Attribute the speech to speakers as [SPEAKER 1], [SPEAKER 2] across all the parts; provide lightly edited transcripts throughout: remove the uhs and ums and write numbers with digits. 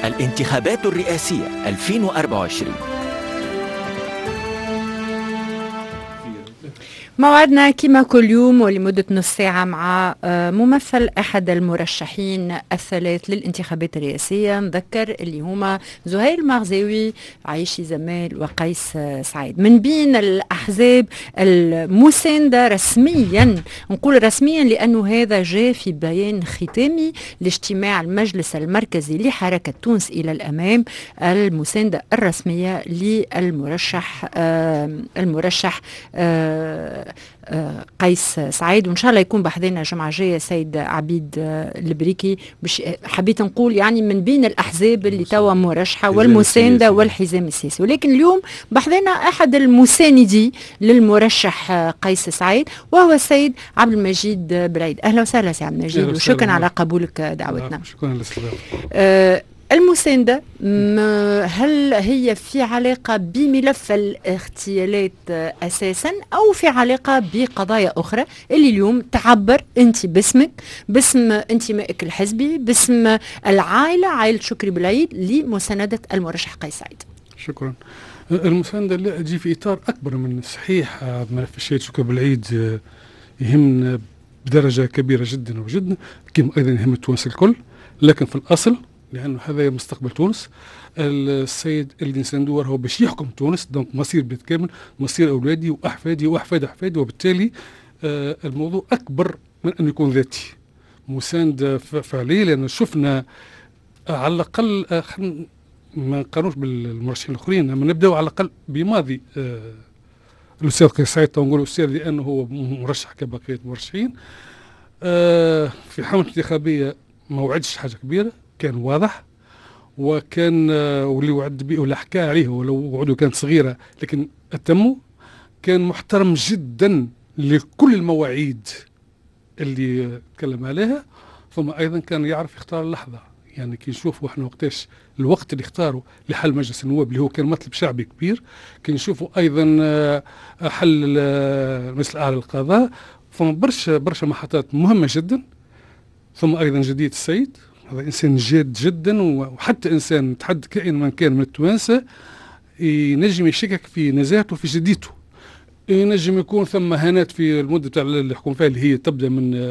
[SPEAKER 1] الانتخابات الرئاسية 2024.
[SPEAKER 2] موعدنا كما كل يوم ولمدة نص ساعة مع ممثل أحد المرشحين الثلاث للانتخابات الرئاسية. نذكر اللي هما زهير المغزاوي، عايشي زمال، وقيس سعيد، من بين الأحزاب المساندة رسميا. نقول رسميا لأنه هذا جاء في بيان ختامي لاجتماع المجلس المركزي لحركة تونس إلى الأمام، المساندة الرسمية للمرشح قيس سعيد. وإن شاء الله يكون بحذنا الجمعة الجاية سيد عبيد البريكي. حبيت نقول يعني من بين الأحزاب اللي توا مرشحة والمساندة والحزام السياسي، ولكن اليوم بحذنا أحد المساندي للمرشح قيس سعيد وهو السيد عبد المجيد بالعيد. أهلا وسهلا سي عبد المجيد، وشكرا على قبولك دعوتنا.
[SPEAKER 3] شكرا للاستضافة.
[SPEAKER 2] المساندة هل هي في علاقة بملف الاغتيالات أساسا أو في علاقة بقضايا أخرى اللي اليوم تعبر أنت باسمك، باسم انتمائك الحزبي، باسم العائلة، عائلة شكري بالعيد، لمساندة المرشح قيس سعيد؟
[SPEAKER 3] شكرا. المساندة لا تجي في إطار أكبر من صحيح ملف الشهيد شكري بالعيد يهمنا بدرجة كبيرة جدا وجدا، كما أيضا يهم التوانسة الكل، لكن في الأصل لأنه هذا مستقبل تونس. السيد اللي نساندوه هو باش يحكم تونس، دونك مصير بيت كامل، مصير أولادي وأحفادي وأحفاد أحفادي، وبالتالي الموضوع أكبر من أن يكون ذاتي. مساندة فعلية، لأن شفنا على الأقل ما نقارنوش بالمرشحين الآخرين، أما نبدأ على الأقل بماضي الأستاذ قيس سعيد، نقول الأستاذ لأنه هو مرشح كبقية المرشحين. في حملة انتخابية ما وعدش حاجة كبيرة، كان واضح، وكان واللي وعد به ولا حكى عليه، ولو وعده كانت صغيرة لكن أتمه. كان محترم جدا لكل المواعيد اللي تكلم عليها، ثم أيضا كان يعرف يختار اللحظة. يعني كي نشوفوا احنا وقتاش الوقت اللي اختاروا لحل مجلس النواب اللي هو كان مطلب شعبي كبير، كي نشوفوا أيضا حل المجلس الأعلى للقضاء، ثم برشا محطات مهمة جدا. ثم أيضا جديد السيد، هذا إنسان جاد جدا، وحتى إنسان تحد كائن من كان من التوانسة ينجم يشكك في نزاهته في جديته. ينجم يكون ثم هانات في المدة بتاع اللي يحكم فيها اللي هي تبدأ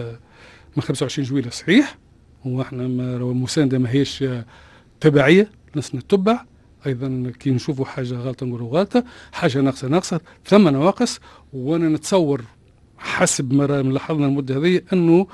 [SPEAKER 3] من 25 جويلة، صحيح، واحنا المساندة ما هيش تبعية، ناس نتبع. أيضا كي نشوفوا حاجة غلطة نقولوا غلطة، حاجة ناقصة، ثم نواقص. وأنا نتصور حسب ما لاحظنا المدة هذه أنه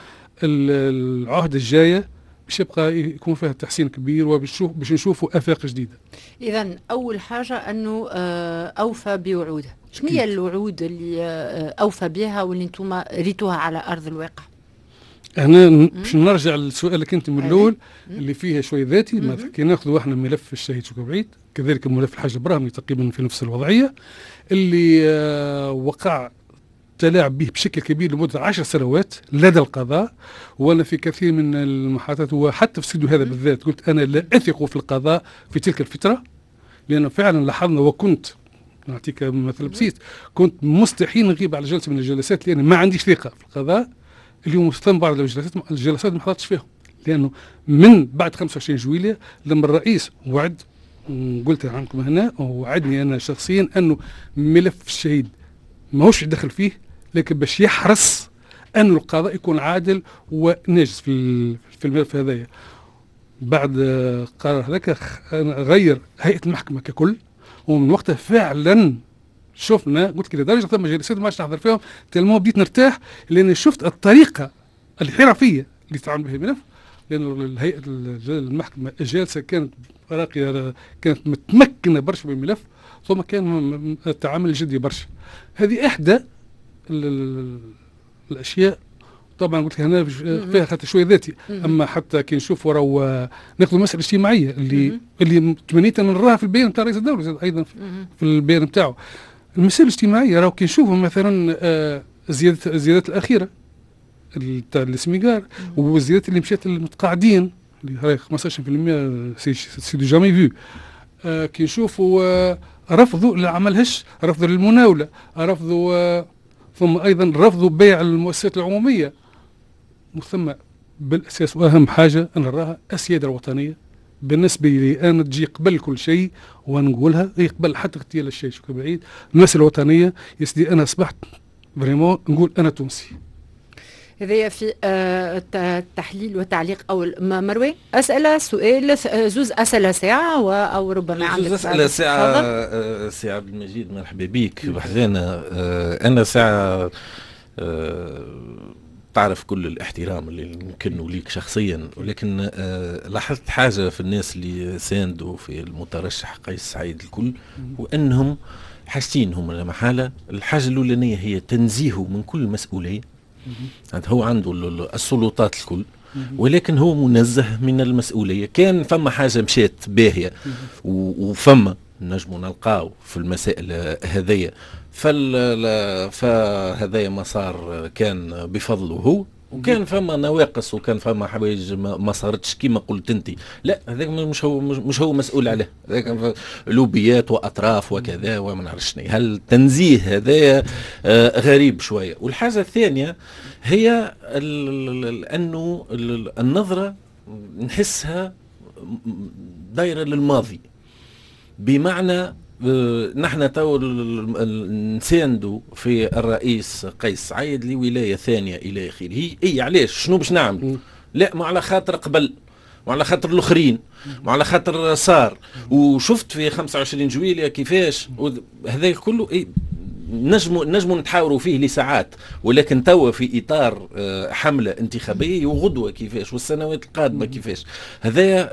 [SPEAKER 3] العهد الجاية باش يبقى يكون فيها تحسين كبير، وباش نشوفوا آفاق جديدة.
[SPEAKER 2] إذن أول حاجة أنه أوفى بوعوده. شنو هي الوعود اللي أوفى بها واللي انتم ريتوها على أرض الواقع؟
[SPEAKER 3] أنا باش نرجع لسؤالك أنت من الأول اللي فيها شوي ذاتي. كي ناخذوا احنا ملف الشهيد شكري بالعيد، كذلك ملف الحاج إبراهيم تقريبا في نفس الوضعية، اللي وقع تلاعب به بشكل كبير لمدة 10 سنوات لدى القضاء. وأنا في كثير من المحادثات وحتى في استوديو هذا بالذات قلت أنا لا أثق في القضاء في تلك الفترة، لأنه فعلا لاحظنا. وكنت نعطيك مثل بسيط، كنت مستحيل نغيب على جلسة من الجلسات لأن ما عنديش ثقة في القضاء. اليوم ثم بعض الجلسات ما حضرتش فيهم، لأنه من بعد 25 جويلية لما الرئيس وعد، قلت عنكم هنا وعدني أنا شخصيا أنه ملف الشهيد ما هوش يدخل فيه، لكن باش يحرص أن القضاء يكون عادل وناجز في الملف هذايا. بعد قرار هذاك غير هيئة المحكمة ككل، ومن وقتها فعلا شفنا، قلت كده درجة ثم جلسات ما عادش نحضر فيهم، تلمو بديت نرتاح لأن شفت الطريقة الحرفية اللي تعامل بها الملف. لأن الهيئة المحكمة الجالسة كانت راقية، كانت متمكنة برشا من الملف، ثم كان التعامل جدي برشا. هذه إحدى الأشياء. طبعا قلت هنا فيها خاطر شويه ذاتي، اما حتى كي نشوفوا راهو ناخذ المساله الاجتماعيه اللي تمنيت ان نراها في البيان نتاع رئيس الدوله ايضا في البيان نتاعو. المساله الاجتماعيه راهو كي نشوفوا مثلا الزيادات الاخيره تاع السميكار، والزيادات اللي مشات للمتقاعدين اللي هاي 15% سي دو جامي فيو. كي نشوفوا رفضوا للعمل هش، رفضوا للمناوله، رفضوا ثم ايضا رفضوا بيع المؤسسات العموميه. ثم بالاساس واهم حاجه انا نراها السياده الوطنيه بالنسبه لي انا تجي قبل كل شيء ونقولها، هي قبل حتى اغتيال الشيخ شكري بالعيد. المساله الوطنيه يا سيدي، انا اصبحت فريمون نقول انا تونسي.
[SPEAKER 2] هذايا في التحليل والتعليق أو مروي. أسئلة سؤال زوز أسئلة ساعة أو ربما عندك
[SPEAKER 4] زوز أسئلة ساعة. سي عبد المجيد مرحبا بك بحذانا. أنا ساعة تعرف كل الاحترام اللي نكنه ليك شخصيا، ولكن لاحظت حاجة في الناس اللي ساندوا في المترشح قيس سعيد الكل، وأنهم حاجتين هم لا محالة. الحاجة الأولانية هي تنزيهه من كل مسؤولية. هو عنده السلطات الكل، ولكن هو منزه من المسؤولية. كان فما حاجة مشات باهية وفما نجموا نلقاو في المسائل هذية، فهذا مسار كان بفضله هو، وكان فما نواقص وكان فما حوايج ما صارتش كيما قلت انت. لا، هذاك مش هو مسؤول عليه، هذاك لوبيات واطراف وكذا وما نعرفش شنو. هل التنزيه هذا غريب شويه. والحاجه الثانيه هي انه النظره نحسها دايره للماضي، بمعنى نحن تو نساندوا في الرئيس قيس سعيد لولاية ثانية إلى آخره. هي علاش شنو باش نعمل؟ لا، ما على خاطر قبل، وعلى خاطر الاخرين، وعلى خاطر صار وشفت في 25 جويلية كيفاش هذا كله. نجموا نتحاوروا فيه لساعات، ولكن توا في اطار حمله انتخابيه وغدوه كيفاش والسنوات القادمه كيفاش. هذا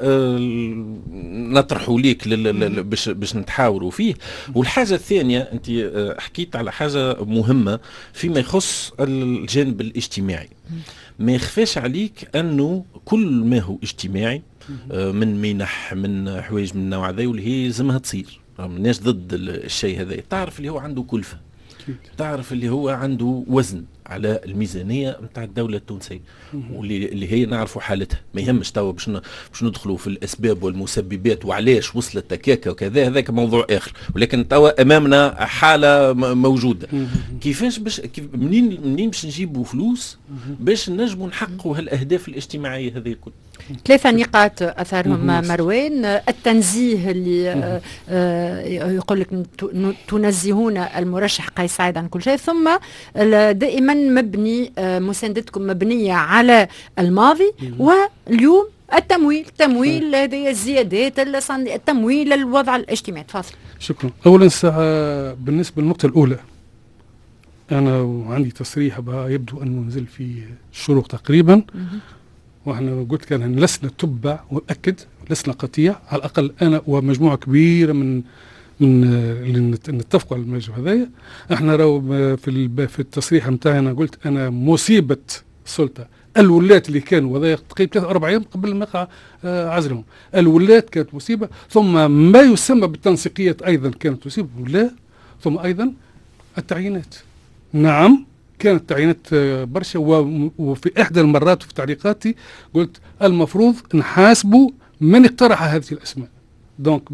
[SPEAKER 4] نطرحوا ليك باش نتحاوروا فيه. والحاجه الثانيه، انت حكيت على حاجه مهمه فيما يخص الجانب الاجتماعي. ما يخفاش عليك انه كل ما هو اجتماعي من منح من حوايج من النوع هذا واللي هي لازمها تصير. الناس ضد الشيء هذا. تعرف اللي هو عنده كلفة، تعرف اللي هو عنده وزن على الميزانية متاع الدولة التونسية، واللي هي نعرفوا حالتها. ما يهمش توا باش ندخلوا في الأسباب والمسببات وعلاش وصلت تكاكا وكذا، هذاك موضوع آخر. ولكن توا أمامنا حالة موجودة. كيفاش منين باش نجيبوا فلوس باش نجموا نحققوا هالأهداف الاجتماعية هذه الكل؟
[SPEAKER 2] 3 نقاط أثارهم مروان. التنزيه اللي يقول لك تنزهون المرشح قيس سعيد عن كل شيء، ثم دائما مبني مساندتكم مبنية على الماضي، واليوم التمويل هذه الزيادات التمويل للوضع الاجتماعي. تفضل.
[SPEAKER 3] شكرا. أولا ساعة بالنسبة للنقطة الأولى، أنا عندي تصريح يبدو أنه نزل في الشروق تقريبا، واحنا قلت كان لسنا تبع، وأكد لسنا قطيع. على الأقل أنا ومجموعة كبيرة من اللي نتفقوا على المجلس هذايا. احنا راهو في التصريح نتاعنا قلت أنا مصيبة السلطة الولاة اللي كانوا وهذا تقريبا 3 أو 4 أيام قبل ما يقع عزلهم. الولاة كانت مصيبة، ثم ما يسمى بالتنسيقيات أيضا كانت مصيبة ولا، ثم أيضا التعيينات. نعم كانت تعيينات برشا، وفي إحدى المرات في تعليقاتي قلت المفروض نحاسبوا من اقترح هذه الأسماء. دونك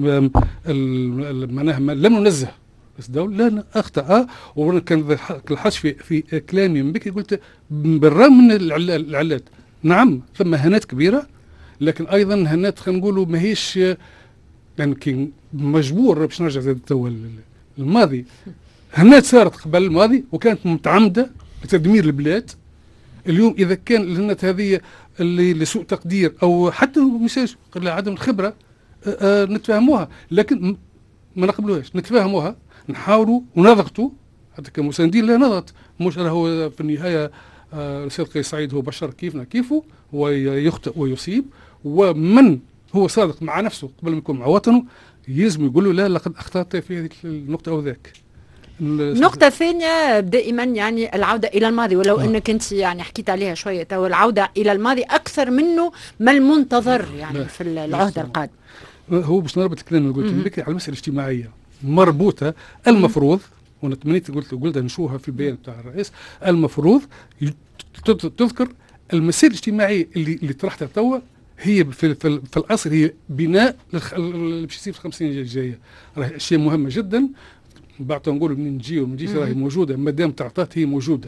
[SPEAKER 3] معناها لم ننزه بس دولة، لا أخطأ. وكان الحش في كلامي من بكري قلت بالرغم من العلات، نعم ثم هنات كبيرة، لكن أيضا هنات خلينا نقولوا ماهيش يعني كي مجبور باش نرجع زي الماضي. هنات صارت قبل الماضي وكانت متعمدة لتدمير البلاد. اليوم إذا كان الهنات هذه اللي لسوء تقدير أو حتى مش عدم الخبرة نتفاهموها، لكن ما نقبلوهاش. نتفاهموها، نحاولوا ونضغطوا حتى كمساندين. لا نضغط، مش هو في النهاية السيد قيس سعيد هو بشر كيفنا كيفه، ويخطئ ويصيب. ومن هو صادق مع نفسه قبل ما يكون مع وطنه يلزم يقول له لا لقد أخطأت في هذه النقطة أو ذاك.
[SPEAKER 2] النقطة الثانية دائما يعني العودة إلى الماضي، ولو أنك أنت يعني حكيت عليها شوية، العودة إلى الماضي أكثر منه ما المنتظر يعني في العهد القادم.
[SPEAKER 3] هو باش نربط الكلام اللي قلت لك على المسألة الاجتماعية مربوطة. المفروض وانا تمنيت قلت نشوفها في البيان بتاع الرئيس، المفروض تذكر المسائل الاجتماعية اللي طرحتها توا هي في الأصل هي بناء اللي باش يصير في 50 الجاية. راهي أشياء مهمة جدا. بعد نقول منين نجي وما نجيش راهي موجودة، ما دام تعطات هي موجودة.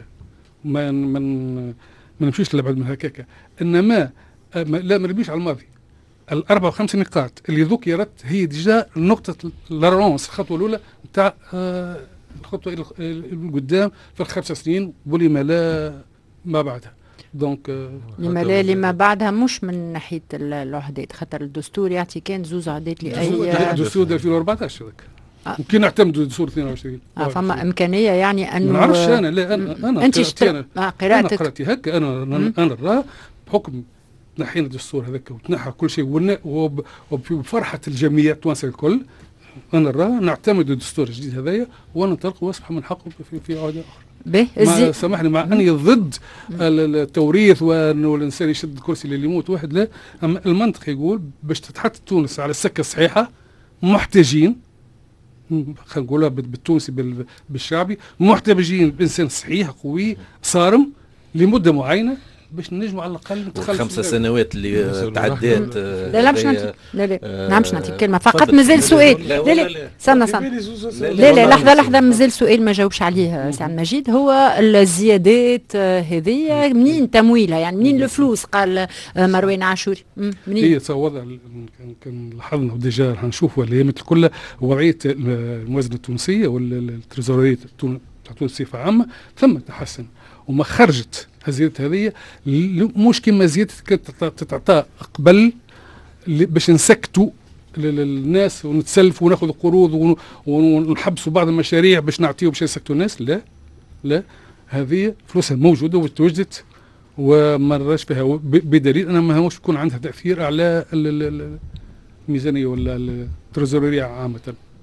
[SPEAKER 3] ما نمشيش لابعد من هكاكا. إنما لا ما نبيش على الماضي. الأربع وخمس نقاط اللي ذكرت هي ديجا نقطة لارونس، الخطوة الأولى نتاع الخطوة القدام في ال5 سنين، ولما لا ما بعدها. دونك
[SPEAKER 2] لما لا لما بعدها مش من ناحية العهدات، خاطر الدستور يعطي كان زوز عهدات لأي
[SPEAKER 3] دستور 2014 هذاك ممكن نعتمدوا دستور 22.
[SPEAKER 2] فما إمكانية يعني أنه
[SPEAKER 3] ما نعرفش أنا، لا أنا
[SPEAKER 2] أنت
[SPEAKER 3] قرأتك قرأتي هكا، أنا نرى بحكم تنحينا الدستور هذاك وتنحى كل شيء وبفرحة الجميع التوانسة الكل، أنا نرى نعتمد الدستور الجديد هذايا وننطلق واصبح من حقه في عهدة أخرى. سامحني، مع أني ضد التوريث وأنه الإنسان يشد الكرسي اللي يموت واحد، لا، أما المنطق يقول باش تتحط تونس على السكة الصحيحة محتاجين، خلينا نقولها بالتونسي بالشعبي، محتاجين بإنسان صحيح قوي صارم لمدة معينة باش نجموا على الاقل نتخلصوا
[SPEAKER 4] 5 سنوات اللي تعدات.
[SPEAKER 2] لا مش نعطيك، لا مش نعطيك كلمه فقط، مازال سؤال. لا استنى لا لحظه مازال سؤال ما جاوبش عليه سعد مجيد. هو الزيادات هذه منين تمويلها؟ يعني منين الفلوس؟ قال مروان عاشوري منين؟
[SPEAKER 3] هي وضع كان لاحظنا ديجا حنشوفوا الايامات الكل وضعيه الموازنه التونسيه والتريزوريه تونس بصفه عامه ثم تحسن، وما خرجت الزيادة هذه مش كما زيادة تتعطى قبل باش نسكتوا الناس ونتسلفوا وناخذ قروض ونحبسوا بعض المشاريع باش نعطيوا باش نسكتوا الناس. لا هذه فلوسها موجودة وتوجدت وما نراش فيها، بدليل أنها ما هوش يكون عندها تأثير على الميزانية ولا التريزورية عامة.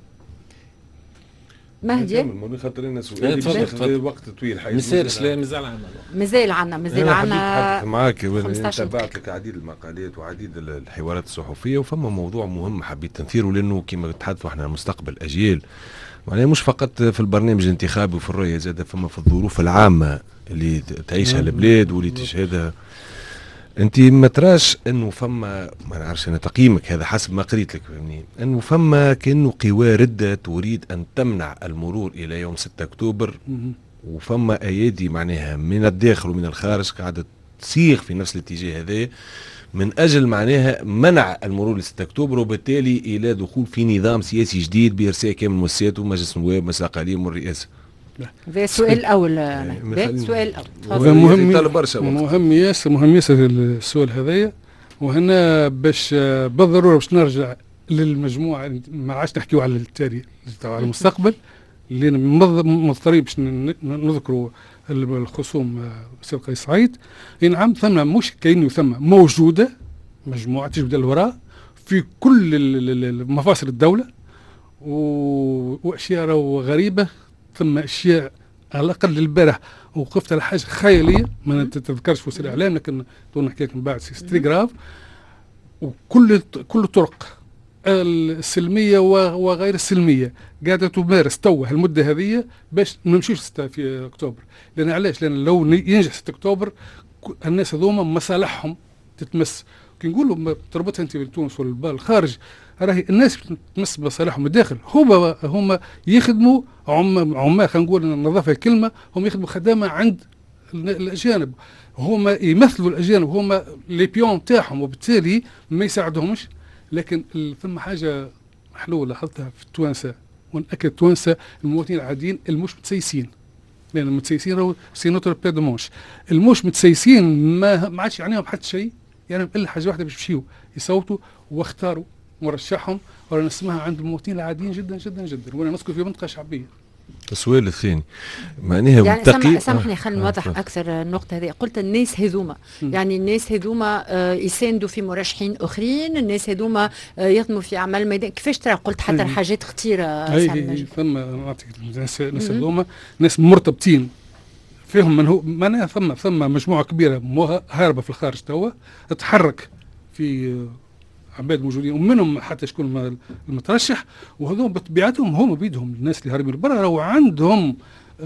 [SPEAKER 2] مهدي
[SPEAKER 5] خاطر لنا سؤال وقت طويل
[SPEAKER 2] مازال عندنا
[SPEAKER 5] معاك. تابعت لك عديد المقالات وعديد الحوارات الصحفيه، وفما موضوع مهم حبيت تنثيره لانه كما تحدثوا احنا مستقبل اجيال، معناها مش فقط في البرنامج الانتخابي وفي الرؤيه، زاد فما في الظروف العامه اللي تعيشها البلاد واللي تشهدها. انت ما تراش انه فما، ما نعرفش انا تقييمك هذا حسب ما قريت لك، فهمني، انه فما كانه قوى رده تريد ان تمنع المرور الى يوم 6 اكتوبر، وفما ايادي معناها من الداخل ومن الخارج قاعده تصيغ في نفس الاتجاه هذا من اجل معناها منع المرور ل 6 اكتوبر، وبالتالي الى دخول في نظام سياسي جديد بارساء كامل المؤسسات ومجلس النواب ومجلس الاقاليم والرئاسه.
[SPEAKER 2] هذا السؤال الاول. السؤال
[SPEAKER 3] الاول مهم ياسر السؤال هذايا، وهنا باش بالضروره باش نرجع للمجموعه، ما عادش نحكيو على التالي على المستقبل، اللي مضطرين باش نذكروا الخصوم سي قيس سعيد. نعم ثم مش كأنه ثم موجوده مجموعه تجبد الوراء في كل مفاصل الدوله، واشياء غريبه، ثم اشياء على الاقل البارح وقفت على حاجه خياليه ما تتذكرش في وسائل الاعلام، لكن نحكي لك من بعد ستري جراف. وكل الطرق السلميه وغير السلميه قاعده تمارس توا المده هذه باش ما نمشيوش في اكتوبر. لان علاش؟ لان لو ينجح 6 اكتوبر الناس هذوما مصالحهم تتمس. كي نقولوا تربطها انت بتونس والخارج، راهي الناس تمس مصالحهم الداخل، هما يخدموا عمال، خلينا نقول نظافه الكلمه، هم يخدموا خدامه عند الاجانب، هما يمثلوا الاجانب، هما لي بيون تاعهم، وبالتالي ما يساعدهمش. لكن ثم حاجه حلوه لاحظتها في التوانسه، ونأكد التوانسه المواطنين العاديين المش متسيسين، لان المتسيسين راهو سي نوتر بي دو مونش، المش متسيسين ما عادش يعنيهم حتى شيء، يعني الا حاجه واحده باش يمشيو يصوتوا واختاروا مرشحهم، ورانا نسمعها عند المواطنين العاديين جدا جدا جدا، وانا نسكن في منطقه شعبيه.
[SPEAKER 5] السؤال الثاني معناها
[SPEAKER 2] يعني سامحني خلينا نوضح اكثر النقطه هذه. قلت الناس هذوما، يعني الناس هذوما يساندوا في مرشحين اخرين، الناس هذوما يخدموا في اعمال ميدان، كيفاش ترى؟ قلت حتى حاجات خطيره.
[SPEAKER 3] ثم نعطيك الناس هذوما ناس مرتبطين فيهم، من هو معناها ثم مجموعه كبيره هاربه في الخارج توا تتحرك في عباد موجودين، ومنهم حتى شكون المترشح، وهذول بطبيعتهم هم بيدهم الناس اللي هاربين برا راهو عندهم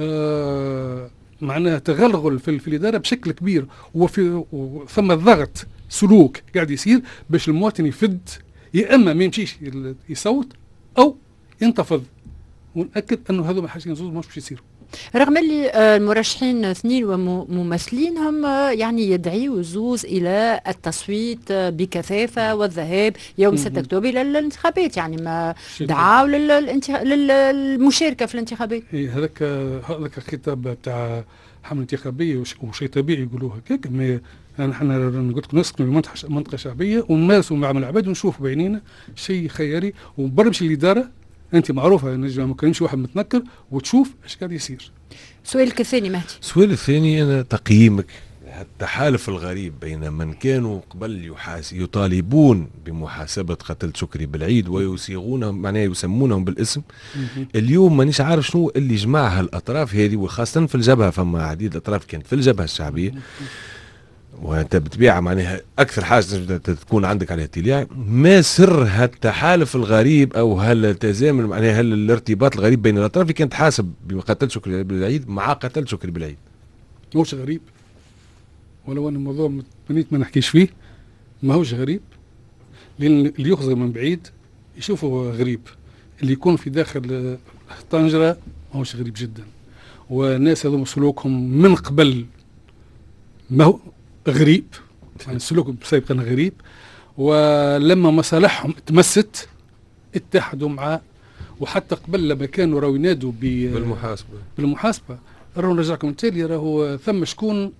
[SPEAKER 3] معناها تغلغل في الاداره بشكل كبير، ثم ضغط سلوك قاعد يصير باش المواطن يفد، يا اما ما يمشيش يصوت او ينتفض. ونأكد انه هذول حاجتين زوز مش باش يصيروا.
[SPEAKER 2] رغم اللي المرشحين اثنين وممثلينهم يعني يدعيوا الزوز الى التصويت بكثافه والذهاب يوم 6 اكتوبر الى الانتخابات، يعني ما دعاوا للمشاركه في الانتخابات.
[SPEAKER 3] هذاك الخطاب تاع حمله انتخابيه وشيء طبيعي يقولوها هكاك. احنا قلت لك نسكن في منطقه شعبيه ونمارسوا مع العباد ونشوف بعينينا شيء خيالي، وبرمش الاداره انت معروفه نجم ممكن يمشي واحد متنكر وتشوف ايش قاعد يصير.
[SPEAKER 2] سؤالك الثاني مهدي.
[SPEAKER 5] السؤال الثاني انا تقييمك التحالف الغريب بين من كانوا قبل يطالبون بمحاسبه قتل شكري بالعيد ويصيغونهم معناها يسمونهم بالاسم. اليوم مانيش عارف شنو اللي جمعها الاطراف هذه، وخاصه في الجبهه فما عديد الاطراف كانت في الجبهه الشعبيه وانت بتبيع معناها اكثر حاجه تكون عندك على اطلاع. ما سر هالتحالف الغريب او هالتزامن معناها الارتباط الغريب بين الاطراف اللي كانت تحاسب بقتل شكري بالعيد مع قتل شكري بالعيد؟
[SPEAKER 3] موش غريب، ولو ان الموضوع ما نحكيش فيه، ما هوش غريب، لان اللي يخزر من بعيد يشوفه غريب، اللي يكون في داخل طنجره ما هوش غريب جدا. والناس هذوما سلوكهم من قبل ما هو غريب، يعني سلوكهم سابقا غريب، ولما مصالحهم تمست اتحدوا معاه. وحتى قبل لما كانوا راهو ينادوا بالمحاسبه راهو نرجعكم التالي، راهو ثم شكون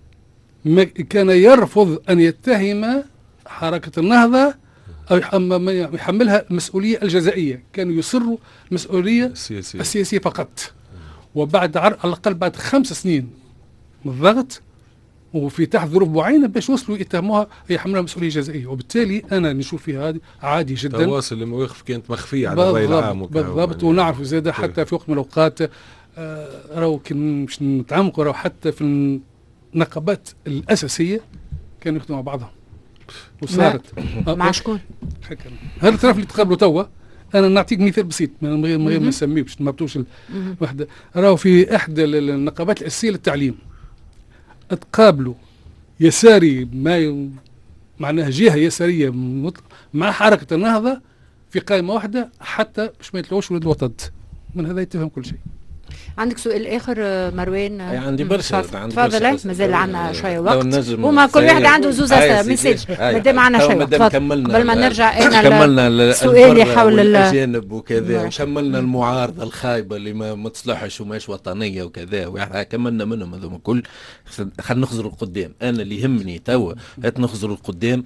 [SPEAKER 3] كان يرفض ان يتهم حركه النهضه او يحملها المسؤوليه الجزائيه، كانوا يصروا المسؤوليه السياسيه فقط. وبعد على الاقل بعد 5 سنين من الضغط وفي تحت ظروف معينه باش وصلوا يتهموها يحملها مسؤوليه جزائيه. وبالتالي انا نشوف فيها هذه عادي جدا.
[SPEAKER 5] تواصل المواقف كانت مخفيه على الراي العام
[SPEAKER 3] بالضبط. ونعرف زاد حتى في وقت من الاوقات راهو كان باش نتعمقوا راهو حتى في النقابات الاساسيه كانوا يخدموا مع بعضهم وصارت
[SPEAKER 2] مع شكون؟
[SPEAKER 3] هذا الطرف اللي تقابلوا توا. انا نعطيك مثال بسيط من غير ما نسميه باش ما نبطوش وحده. راهو في احدى النقابات الاساسيه للتعليم تقابلوا يساري معناها جهه يساريه مع حركه النهضه في قائمه واحده حتى باش ما يتلوش ولاد الوطن. من هذا يتفهم كل شيء.
[SPEAKER 2] عندك سؤال اخر مروان؟
[SPEAKER 4] عندي برشا.
[SPEAKER 2] تفضل. مازال عندنا شويه وقت وما كل واحد عنده زوز اسئله ما يسالش مادام عندنا شويه وقت. قبل ما نرجع انا السؤال حول
[SPEAKER 4] الاجانب وكذا، وكملنا المعارضه الخايبه اللي ما تصلحش وماش وطنيه وكذا، كملنا منهم هذوما الكل. خلينا نخزروا القدام. انا اللي يهمني توا نخزروا القدام،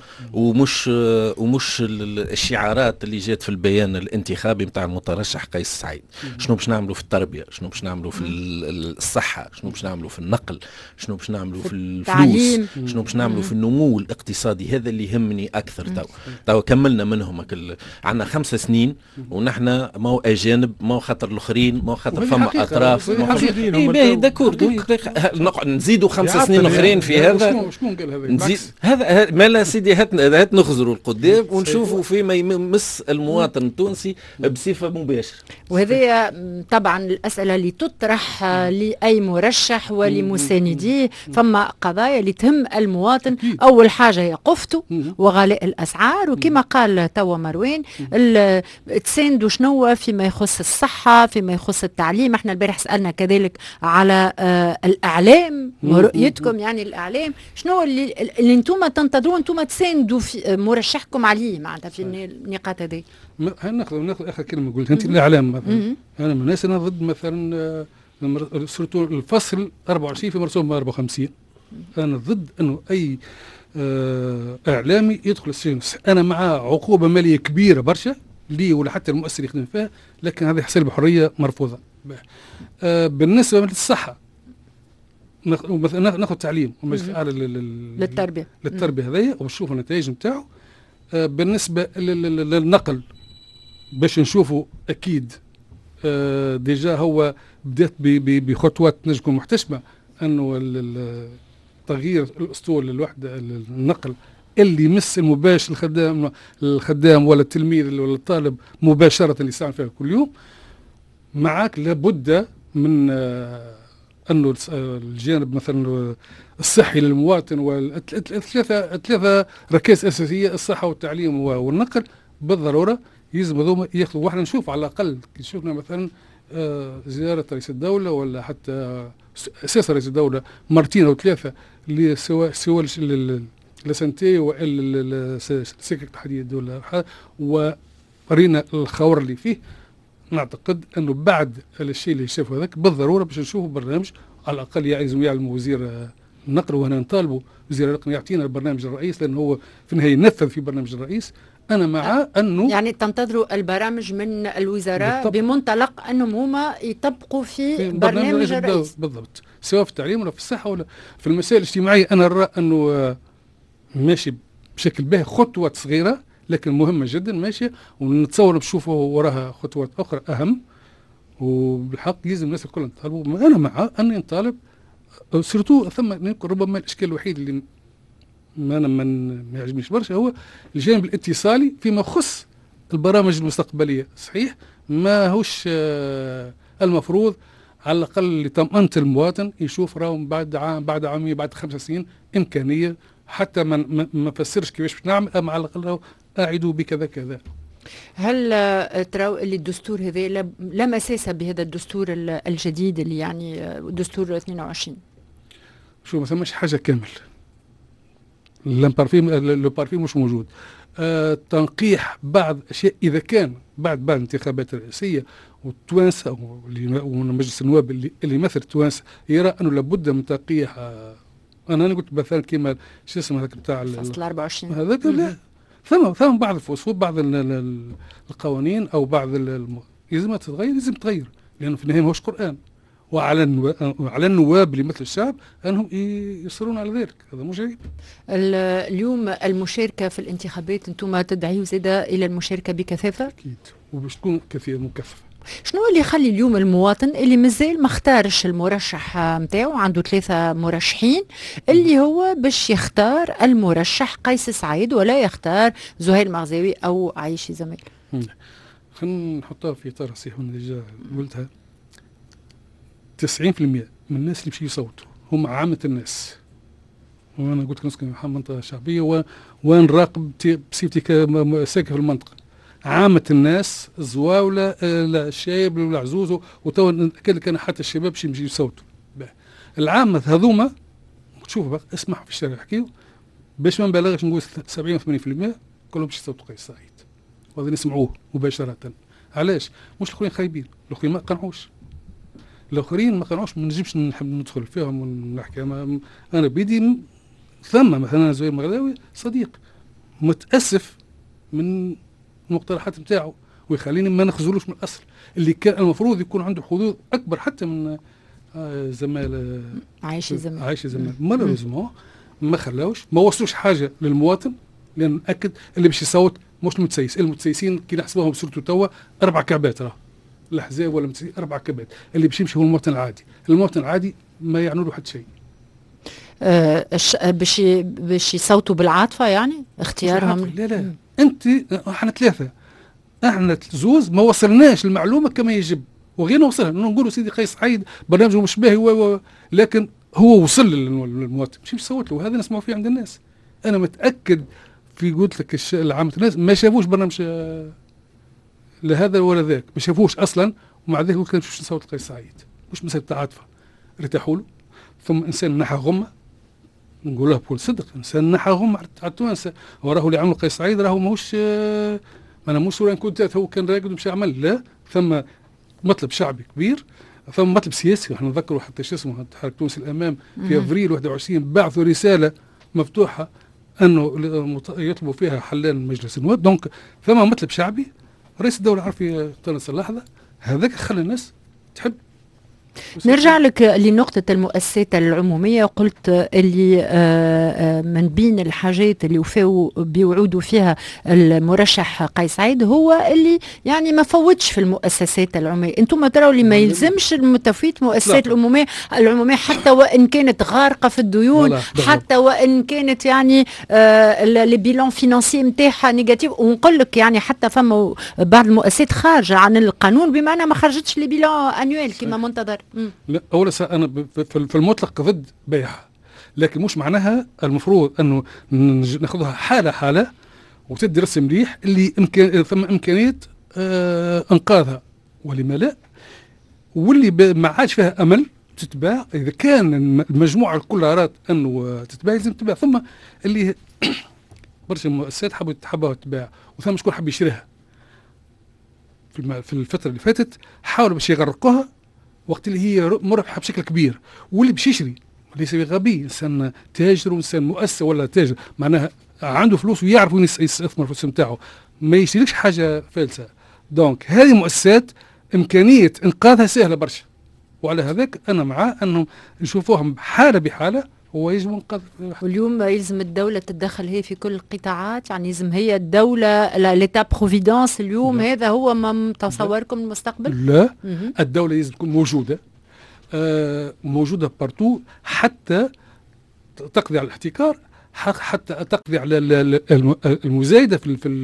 [SPEAKER 4] ومش الشعارات اللي جات في البيان الانتخابي نتاع المترشح قيس سعيد. شنو باش نعملوا في التربيه، شنو باش نعملوا في الصحة، شنو باش نعملوا في النقل، شنو باش نعملوا في الفلوس، شنو باش نعملوا في النمو الاقتصادي. هذا اللي يهمني أكثر. تو كملنا منهم عندنا 5 سنين ونحن ما هو أجانب، ما هو خاطر الآخرين، ما هو خاطر فما أطراف. داكور نزيدوا 5 سنين أخرين في هذا.
[SPEAKER 3] شكون قال هذا؟
[SPEAKER 4] نزيد هذا ما لا سيدي. هات نخزروا القدام ونشوفوا فيما يمس المواطن التونسي بصفة مباشرة.
[SPEAKER 2] وهذه طبعا الأسئلة اللي تطرح لأي مرشح ولمسانديه. فما قضايا اللي تهم المواطن. أول حاجة هي قفته وغلاء الأسعار، وكما قال توا مروان تساندوا شنو فيما يخص الصحة، فيما يخص التعليم. احنا البارح سألنا كذلك على الإعلام ورؤيتكم، يعني الإعلام شنو اللي انتم تنتظرون انتم تساندوا في مرشحكم عليه معناتها في النقاط هذه.
[SPEAKER 3] ناخذ اخر كلمه قلت انت. الاعلام مثلا انا من الناس انا ضد مثلا سورتو الفصل 24 في مرسوم 54. انا ضد انه اي اعلامي يدخل السجن. انا مع عقوبه ماليه كبيره برشا لي ولا حتى المؤسسه اللي يخدم فيها، لكن هذه حساب بحريه مرفوضه. بالنسبه للصحه ناخذ تعليم ومجلس اعلى للتربيه هذيا ونشوف النتائج نتاعو. بالنسبه للنقل باش نشوفوا اكيد ديجا هو بدات بخطوات نجم تكون محتشمه انه تغيير الاسطول للوحده النقل اللي يمس المباشر الخدام ولا التلميذ ولا الطالب مباشره اللي يساعد فيها كل يوم. معك لابد من انه الجانب مثلا الصحي للمواطن والثلاثه ركائز اساسيه، الصحه والتعليم والنقل بالضروره يلزم هذوما ياخذوا. واحنا نشوف على الاقل شفنا مثلا زيارة رئيس الدولة ولا حتى أساس رئيس الدولة مرتين أو ثلاثة سواء لسنتي وإلا سكك تحديد الدولة، ورينا الخور اللي فيه. نعتقد أنه بعد الشيء اللي شافه هذاك بالضرورة باش نشوفوا برنامج على الأقل يعلم وزير النقل، وهنا نطالبوا وزير النقل يعطينا البرنامج الرئيس، لأنه هو في النهاية ينفذ في برنامج الرئيس. أنا مع أنه
[SPEAKER 2] يعني تنتظروا البرامج من الوزراء بمنطلق أنهم هما يطبقوا في برنامج الرئيس
[SPEAKER 3] بالضبط، سواء في التعليم ولا في الصحة ولا في المسائل الاجتماعية. أنا أرى أنه ماشي بشكل باهي، خطوة صغيرة لكن مهمة جدا ماشية، ونتصور بشوفوا وراها خطوات أخرى أهم. وبالحق يلزم الناس الكل نطالبوا. أنا مع أن نطالب سيرتو. ثم ربما الإشكال الوحيد اللي ما يعجبنيش برشا هو الجانب الاتصالي فيما يخص البرامج المستقبلية. صحيح ما هوش المفروض على الأقل لطمأنة المواطن يشوف راهم بعد عام بعد عامين بعد 5 سنين إمكانية، حتى ما فسرش كيفاش نعمل، أما على الأقل أعدوا بكذا كذا.
[SPEAKER 2] هل تراو اللي الدستور هذا لا مساس بهذا الدستور الجديد اللي يعني دستور 22؟
[SPEAKER 3] شو ما ثماش حاجة كامل، لو بارفيم مش موجود. تنقيح بعض الاشياء اذا كان بعد الانتخابات الرئاسيه والتوانسه ومجلس النواب اللي يمثل التوانسه يرى انه لابد من تنقيح. انا قلت مثلا كيما شو اسمه هذاك بتاع
[SPEAKER 2] فصل 24
[SPEAKER 3] هذاك، لا ثم بعض الفصول بعض القوانين او بعض لازم تتغير، لازم تتغير، لانه في النهايه ماهوش قران. وعلى النواب اللي مثل الشعب انهم يصرون على ذلك، هذا مش عيب.
[SPEAKER 2] اليوم المشاركه في الانتخابات انتم تدعيوا زاده الى المشاركه بكثافه؟
[SPEAKER 3] اكيد، وباش تكون كثير مكثفه.
[SPEAKER 2] شنو اللي يخلي اليوم المواطن اللي مازال ما اختارش المرشح نتاعو، عنده 3 مرشحين، اللي هو باش يختار المرشح قيس سعيد ولا يختار زهير المغزاوي او عايشي زميل؟
[SPEAKER 3] خلينا نحطها في اطار صحيح اللي قلتها. 90% من الناس اللي بيمشي يصوتوا هم عامة الناس، وانا قلت لك نسكن في منطقة شعبية ونراقب بصفتي ساكن في المنطقة. عامة الناس الزواولة الشايب والعزوز وتوا كان حتى الشباب يمشي يصوتوا. العامة هذوما تشوفوا بقى اسمعوا في الشارع يحكيوا باش ما نبالغش نقول 70 80% كلهم باش يصوتوا قيس سعيد، وهذا نسمعوه مباشرة. علاش؟ مش الاخرين خايبين، الاخرين ما قنعوش، الاخرين ما قنعوش، ما نجمش نحب ندخل فيهم ونحكي. انا بيدي ثم مثلا زهير المغزاوي صديق متاسف من المقترحات نتاعو، ويخليني ما نخزلوش من الاصل اللي كان المفروض يكون عنده حظوظ اكبر حتى من زمال
[SPEAKER 2] عايشي
[SPEAKER 3] زمال. مالوريزمون ما خلاوش، ما وصلوش حاجه للمواطن، لان ناكد اللي باش يصوت مش المتسيس. المتسيسين كي نحسبوهم بصورته توا 4 كعبات، راه الاحزاب ولا 4 كعبات. اللي باش يمشي هو المواطن العادي. المواطن العادي ما يعني له حتى شيء.
[SPEAKER 2] باش يصوتوا بالعاطفه، يعني اختيارهم.
[SPEAKER 3] لا انت احنا 3 احنا زوز ما وصلناش المعلومه كما يجب، وغير نوصلها نقولوا سيدي قيس سعيد برنامجه مش باهي لكن هو وصل للمواطن مش يصوت له، وهذا نسمعوا فيه عند الناس. انا متاكد في قلت لك عامه الناس ما شافوش برنامج لهذا ولا ذاك، ما شافوش اصلا، ومع ذلك قلت مش نصوت قيس سعيد. مش مساله تعاطفه، ارتاحوا له. ثم انسان نحى غمه، نقول له بكل صدق، انسان نحى غمه على التوانسه. وراه اللي عمل قيس سعيد راه ماهوش انا مش صوره كنت هو كان راقد ومشي عمل، لا، ثم مطلب شعبي كبير، ثم مطلب سياسي. احنا نذكروا حتى شو اسمه حركه تونس الامام في افريل 21 بعثوا رساله مفتوحه انه يطلبوا فيها حلان مجلس النواب. دونك ثم مطلب شعبي، رئيس الدوله عرف يقتنص اللحظه، هذاك خلى الناس تحب.
[SPEAKER 2] نرجع لك لنقطة المؤسسات العمومية. قلت اللي من بين الحاجات اللي وفاوا بيوعدوا فيها المرشح قيس سعيد هو اللي يعني ما فوتش في المؤسسات العمومية. انتم تراوا اللي ما يلزمش المتفويت مؤسسات العمومية حتى وان كانت غارقة في الديون، حتى وان كانت يعني لي بيلون فينانسي نتاعها نيجاتيف. ونقول لك يعني حتى فما بعض المؤسسات خارجة عن القانون، بمعنى ما خرجتش لي بيلون انويل كما منتظر.
[SPEAKER 3] لا، أولا أنا في المطلق ضد بيعها، لكن مش معناها المفروض أنه ناخذها حالة وتدرس مليح اللي ثم إمكانية إنقاذها، ولما لا واللي ما عادش فيها امل تتباع. اذا كان المجموعه الكل رات انه تتباع لازم تتباع. ثم اللي برشا مؤسسات حبوا تتباع وثم شكون حب يشريها في الفتره اللي فاتت، حاولوا باش يغرقوها وقت اللي هي مربحه بشكل كبير. واللي باش يشري ليس غبي، انسان تاجر وانسان مؤسسه ولا تاجر معناها عنده فلوس ويعرف وين يستثمر الفلوس نتاعو، ما يشتريش حاجه فالسه. دونك هذه مؤسسات امكانيه انقاذها سهله برشا، وعلى هذاك انا مع انهم نشوفوهم حاله بحاله هو يجب انقاذ.
[SPEAKER 2] واليوم يلزم الدوله تتدخل هي في كل القطاعات، يعني يلزم هي الدوله ليتا بروفيدانس اليوم. لا. هذا هو تصوركم المستقبل؟
[SPEAKER 3] لا. الدوله لازم تكون موجوده موجوده بارتو حتى تقضي على الاحتكار، حتى تقضي على المزايده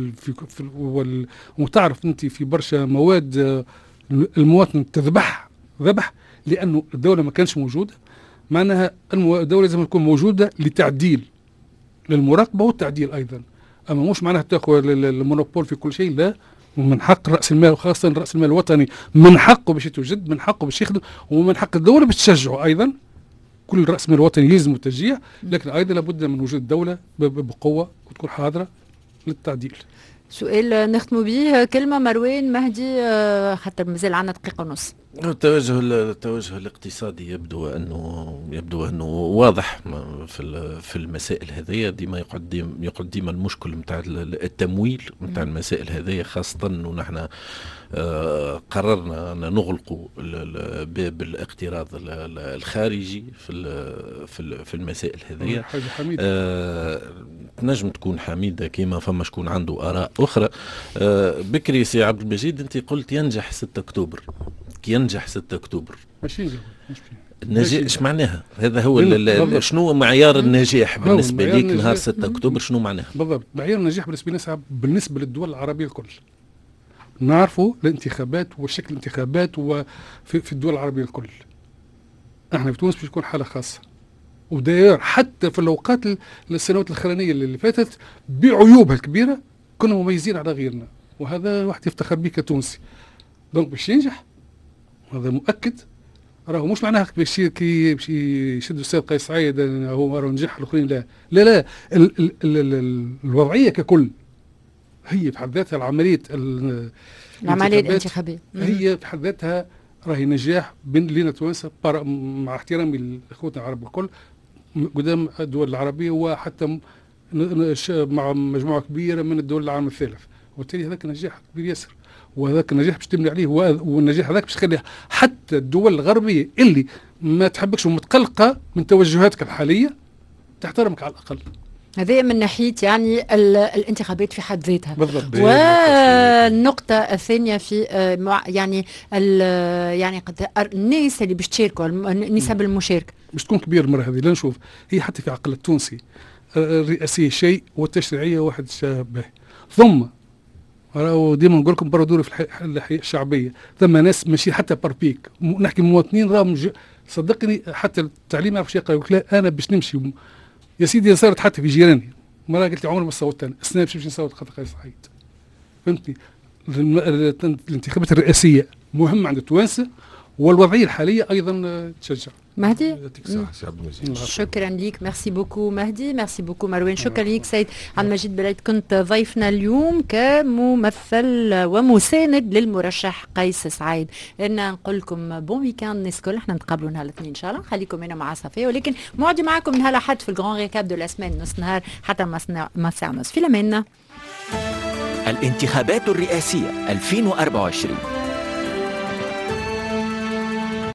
[SPEAKER 3] وتعرف انت في برشا مواد المواطن تذبح لانه الدوله ما كانش موجوده. معناها الدوله لازم تكون موجوده لتعديل للمراقبه والتعديل ايضا، اما مش معناها تاخذ المونوبول في كل شيء. لا، ومن حق راس المال وخاصه راس المال الوطني من حقه باش يتوجد، من حقه باش يخدم، ومن حق الدوله باش تشجعه ايضا. كل راس مال وطني يلزم التشجيع، لكن ايضا لابد من وجود الدوله بقوه وتكون حاضره للتعديل.
[SPEAKER 2] سؤال نختم به، كلمه مروان مهدي خاطر مازال عندنا دقيقه ونص.
[SPEAKER 4] التوجه الاقتصادي يبدو انه واضح في المسائل هذه. ديما يقعد ديما المشكل نتاع التمويل نتاع المسائل هذه، خاصه انه نحن قررنا ان نغلقوا باب الاقتراض الخارجي في المسائل هذه.
[SPEAKER 3] حاجه حميده
[SPEAKER 4] تنجم تكون حميده كيما فما شكون عنده اراء اخرى. بكري سي عبد المجيد انت قلت ينجح 6 اكتوبر. كي ينجح 6 اكتوبر
[SPEAKER 3] ماشي
[SPEAKER 4] النجاح ايش معناها؟ هذا هو شنو معيار النجاح بالنسبه ليك نهار 6 اكتوبر؟ شنو معناها
[SPEAKER 3] بالضبط؟ معيار النجاح بالنسبه للدول العربيه الكل. نعرفوا الانتخابات وشكل الانتخابات وفي الدول العربيه الكل. احنا في تونس باش يكون حاله خاصه، وداير حتى في الاوقات السنوات الاخرانيه اللي فاتت بعيوبها الكبيره كنا مميزين على غيرنا، وهذا واحد يفتخر به كتونسي. دونك باش ينجح هذا مؤكد. راهو مش معناها باش يشدوا السيد قيس سعيد هو راه نجح الاخرين. لا لا لا، الوضعيه ككل هي بحد ذاتها العمليه
[SPEAKER 2] الانتخابيه
[SPEAKER 3] هي بحد ذاتها راهي نجاح بين لينا توانسه مع احترامي لاخوتنا العرب الكل قدام الدول العربيه، وحتى مع مجموعه كبيره من الدول العالم الثالث. وبالتالي هذاك نجاح كبير ياسر، وهذاك النجاح باش تبني عليه، والنجاح هذاك باش تخلي حتى الدول الغربيه اللي ما تحبكش ومتقلقه من توجهاتك الحاليه تحترمك على الاقل.
[SPEAKER 2] هذه من ناحيه يعني الانتخابات في حد ذاتها.
[SPEAKER 3] بالضبط.
[SPEAKER 2] والنقطه الثانيه في يعني قد الناس اللي باش تشاركوا نسب المشاركه
[SPEAKER 3] باش تكون كبير المره هذه. لا نشوف هي حتى في عقل التونسي الرئاسيه شيء والتشريعيه واحد شابه. ثم راهو ديما نقول لكم برا دوري في الحياه الشعبيه ثم ناس ماشي حتى بربيك، نحكي مواطنين راهم صدقني حتى التعليم يعرف شيء. يقول لا انا باش نمشي يا سيدي صارت حتى في جيراني مرة قلت لي عمري ما صوتت انا السنه باش نمشي نصوت خاطر قيس سعيد. فهمتني؟ الانتخابات الرئاسيه مهمه عند التوانسه، والوضعيه الحاليه ايضا تشجع.
[SPEAKER 2] مهدي شكرا ليك، ميرسي بوكو مهدي، ميرسي بوكو مروان، شكرا ليك سيد عبد المجيد بلعيد، كنت ضيفنا اليوم كممثل ومساند للمرشح قيس سعيد. انا نقول لكم بون ويكاند الناس الكل، احنا نتقابلوا نهار الاثنين ان شاء الله، خليكم هنا مع صفيه، ولكن موعدي معكم نهار الاحد في الجران ريكاب دو لا سمان نص نهار حتى ما الساعه ونص. في الامانه.
[SPEAKER 1] الانتخابات الرئاسيه 2024